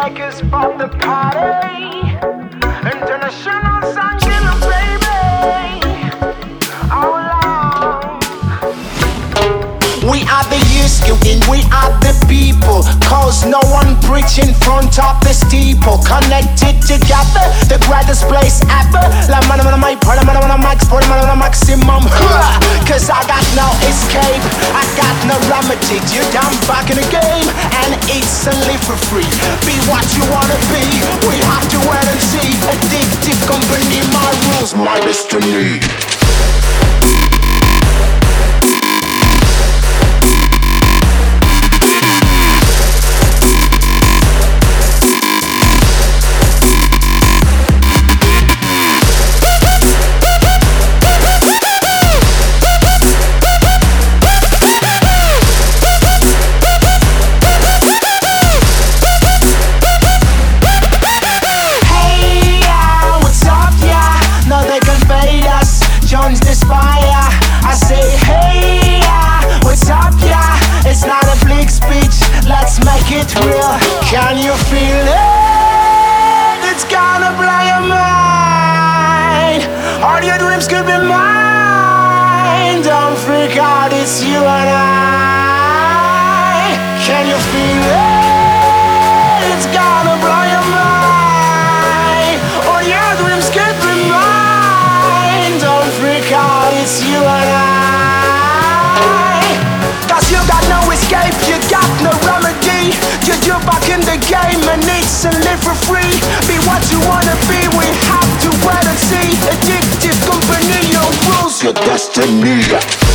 Lakers for the party. International song killer, baby. How long? We are the youth, and we are the people. Cause no one preach in front of the steeple. Connected together, the greatest place ever. La mano on my part, mano on my sport, mano on maximum. Cause I got no escape, I got no remedy. You're down back in the game, and it's only for free. Be what you wanna be, we have to wait and see. Addictive company, my rules, my destiny. Can you feel it? It's gonna blow your mind. All your dreams could be mine. Don't freak out, it's you and I. Can you feel it? It's gonna blow your mind. All your dreams could be mine. Don't freak out, it's you and I. Cause you got no escape, you got no remedy. You're back in the game and it's to live for free. Be what you wanna be, we have to wait and see. Addictive company, your rules, your destiny.